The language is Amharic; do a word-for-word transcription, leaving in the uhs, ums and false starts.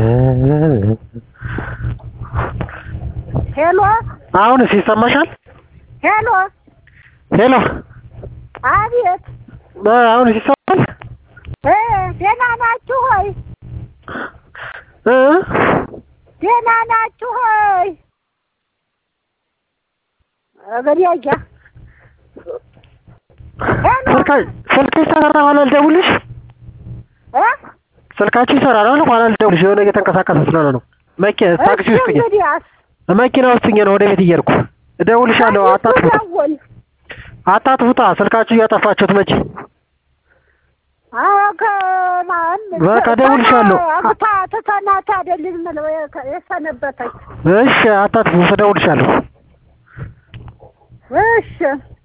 ሄሎ አሁን ሲሰማሻል? ሄሎ ሄሎ አቤት አሁን ሲሰማል? እ ደህና ናችሁ ሆይ? እ ደህና ናችሁ ሆይ? አገሪያጃ ስልካ ስልክሽ ይሰራል ኋላ ልደውልሽ? እ ስልካችሁ ይሰራል ኋላ ልደውልሽ? የሆነ እየተንቀሳቀሰ ስለሆነ ነው። መኪና ታክሲ ውስጥ ነኝ። መኪና ውስጥ ነኝ ነው ወደ ቤት እየሄድኩ። እደውልሻለሁ። አታጥፉት አታጥፉታ። ስልካችሁ እያጠፋችሁት መቼ? አከ ማን በቃ እደውልሻለሁ። አታ ተተናታ አይደለም ነው የሰነበተች። እሺ አታጥፉ። እደውልሻለሁ። እሺ